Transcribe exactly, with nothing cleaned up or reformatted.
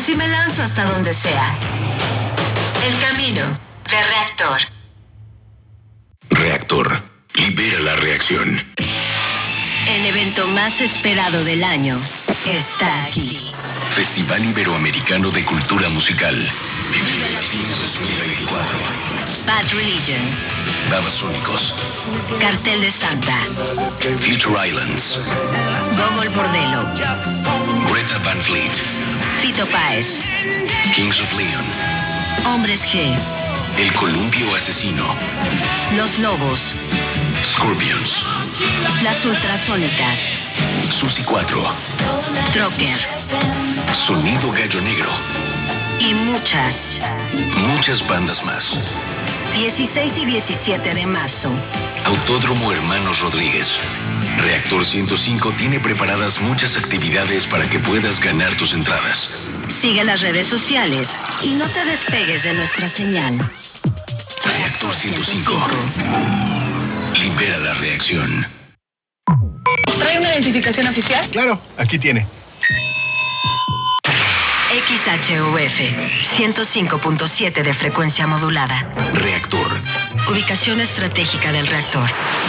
y me lanzo hasta donde sea. El camino de Reactor. Reactor. Libera la reacción. El evento más esperado del año está aquí. Festival Iberoamericano de Cultura Musical. Vive Latino dos mil veinticuatro. Bad Religion. Babasónicos. Cartel de Santa. Future Islands. Gogol Bordello. Greta Van Fleet. Fito Páez. Kings of Leon. Hombres G. El Columpio Asesino. Los Lobos. Scorpions. Las Ultrasónicas. Susi cuatro. Trocker. Sonido Gallo Negro. Y muchas. Muchas bandas más. dieciséis y diecisiete de marzo. Autódromo Hermanos Rodríguez. Reactor ciento cinco tiene preparadas muchas actividades para que puedas ganar tus entradas. Sigue las redes sociales y no te despegues de nuestra señal. Reactor ciento cinco. Libera la reacción. ¿Trae una identificación oficial? Claro, aquí tiene. X H U F, ciento cinco punto siete de frecuencia modulada. Reactor. Ubicación estratégica del reactor.